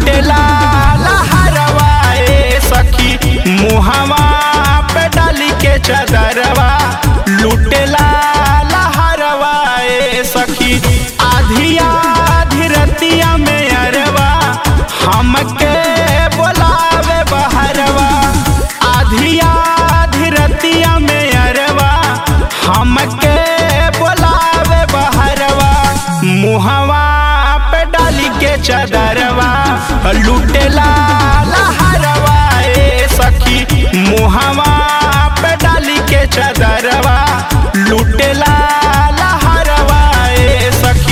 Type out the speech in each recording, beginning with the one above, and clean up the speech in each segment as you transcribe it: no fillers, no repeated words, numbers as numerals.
लुटेला लहरवा ए सखी मुहवा पे डाली के चदरवा लुटेला लहरवा ए सखी आधिया धीरतिया में अरवा हमके बोलावे बहरवा आधिया धीरतिया में अरवा हमके बोलावे बहरवा मुहवा पे डाली के चदरवा लुटेला लहरवा ए सखी मुहवा पे डाली के चदरवा लुटेला लहरवा ए सखी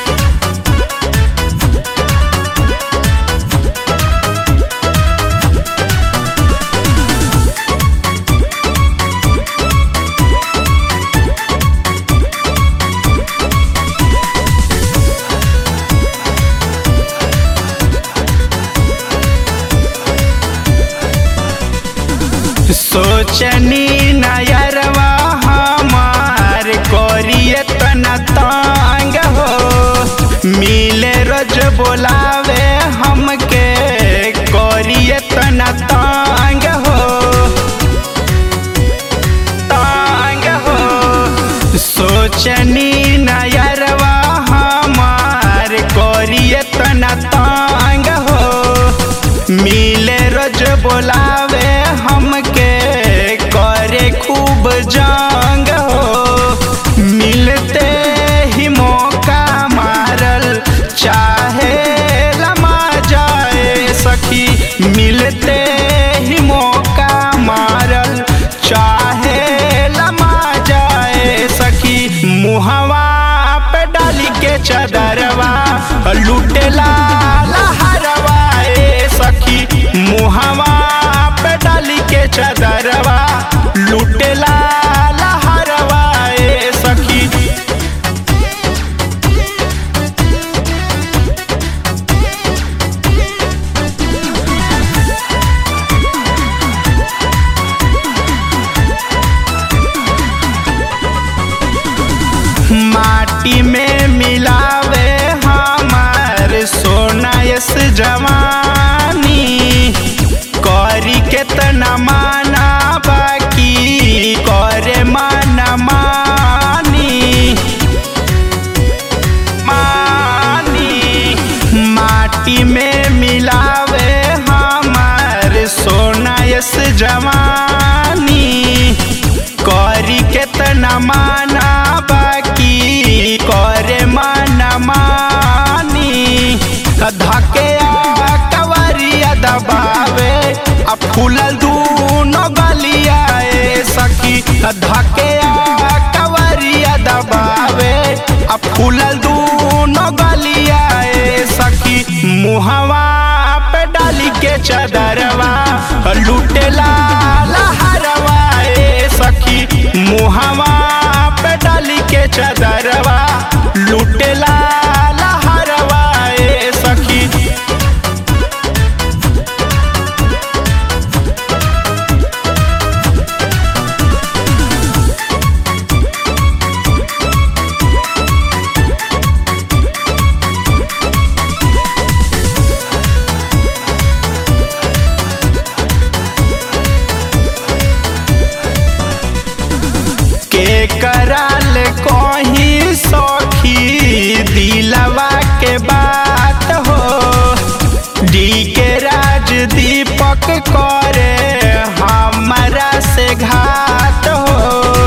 सोचनी नयरवा हमार कोरिए तना तांग हो मिले रोज बोलावे हमके कोरिए तना तांग हो सोचनी नयरवा हमार कोरिए तना तांग हो मिले रोज बोलावे हमके करे खूब जंग हो मिलते ही मौका मारल चाहे लमा जाए सखी मिलते ही मौका मारल चाहे लमा जाए सखी मुहवा पे डाली के चदरवा लुटेला लहरवा ए सखी मुहवा पे डाली के चदरवा लुटेला लहरवा ए सखी माटी में मिलावे हमार सोना यस जवानी करी केतना माना बाकी करे माना माटी में मिलावे हमार सोना यस जवानी करी केतना माना बाकी करे माना धके कवरिया दबावे अब फूलल दूनो गलिया ए सखी धके कवरिया दबावे अब फूलल दूनो गलिया ए सखी मुहवा पे डाली के चदरवा लुटेला लहरवा ए सखी मुहवा पे डाली के चदरवा लुटेला लहरवा ए सखी के कराल कहीं सखी दिलवा के बात हो डी के राज दीपक करे हमारा से घात हो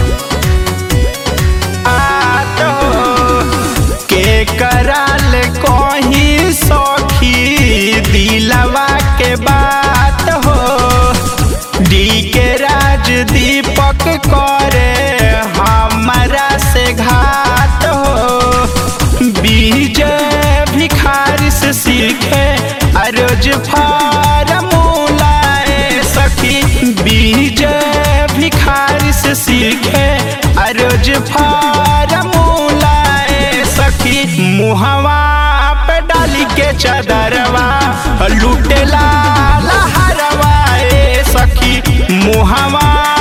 के कराल कहीं सखी दिलवा के बात हो डी के राज दीपक करे हमारा से घात हो बीज भिखारी से सीखे अरोज फार्मूला ए सखी बीज भिखारी से सीखे अरोज फार्मूला ए सखी मुहवा पे डाली के चदरवा लुटेला लहरवा ए सखी मुहवा